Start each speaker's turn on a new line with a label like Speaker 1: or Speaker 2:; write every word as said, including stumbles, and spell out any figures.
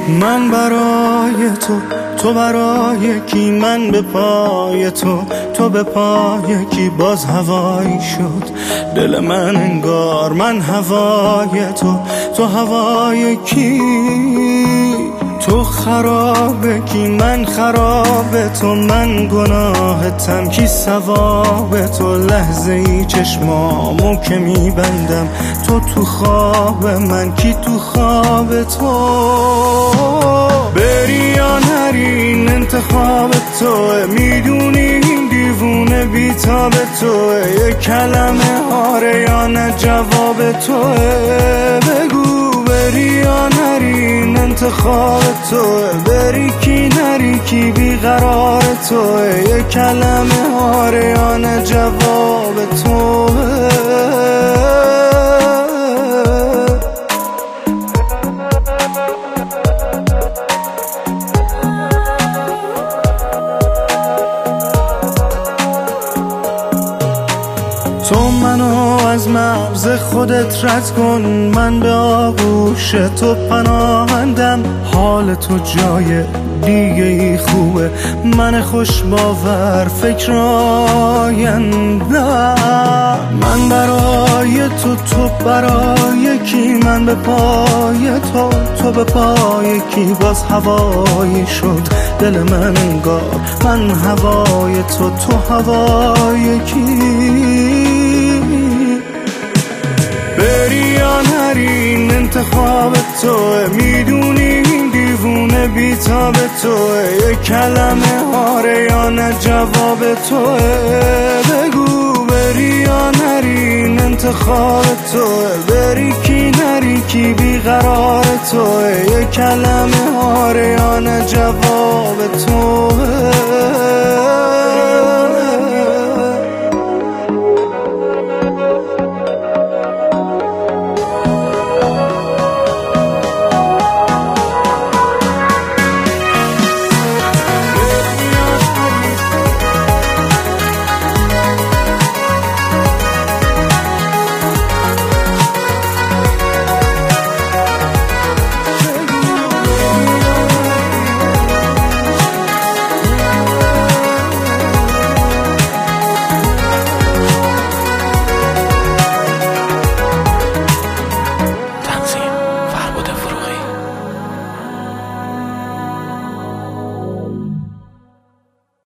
Speaker 1: من برای تو، تو برای کی؟ من به پای تو، تو به پای کی؟ باز هوایی شد دل من انگار من هوای تو، تو هوای کی؟ تو خراب کی؟ من خراب تو، من گناهتم کی ثواب تو؟ لحظه ای چشمامو که میبندم تو تو خواب من، کی تو خواب تو؟ بری یا نری این انتخاب توه، میدونی این دیوونه بیتاب توه، یه کلمه آره یا نه جواب توه. بگو بری یا نری این انتخاب توه، بری کی نری کی بیقرار توه، یه کلمه آره یا نه جواب توه. تو منو از مغز خودت رد کن، من به آغوش تو پناهندم، حال تو جای دیگه ای خوبه، من خوش باور فکر آیندم. من برای تو، تو برای کی؟ من به پای تو، تو به پای کی؟ باز هوایی شد دل من انگار من هوای تو، تو هوای کی؟ بری یا نری این انتخاب توه، میدونی این دیوونه بیتاب توه، یه کلمه آره یا نه جواب توه. بگو بری یا نری این انتخاب توه، بری کی نری کی بیقرار توه، یه کلمه آره یا نه جواب توه.